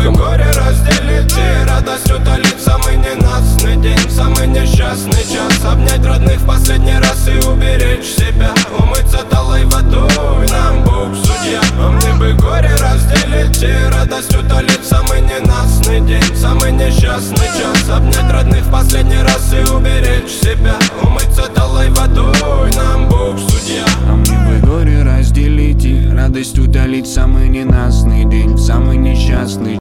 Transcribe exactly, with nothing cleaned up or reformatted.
бы горе разделить и радость утолить. Самый ненастный день, самый несчастный час. Обнять родных в последний раз и уберечь себя. Умыться талой водой, нам Бог судья. А мне бы горе разделить и радость утолить. Самый ненастный день, самый несчастный час. Обнять родных в последний раз и уберечь себя. Умыться талой водой, нам Бог судья. А мне бы горе разделить и радость утолить. Самый ненастный день, самый несчастный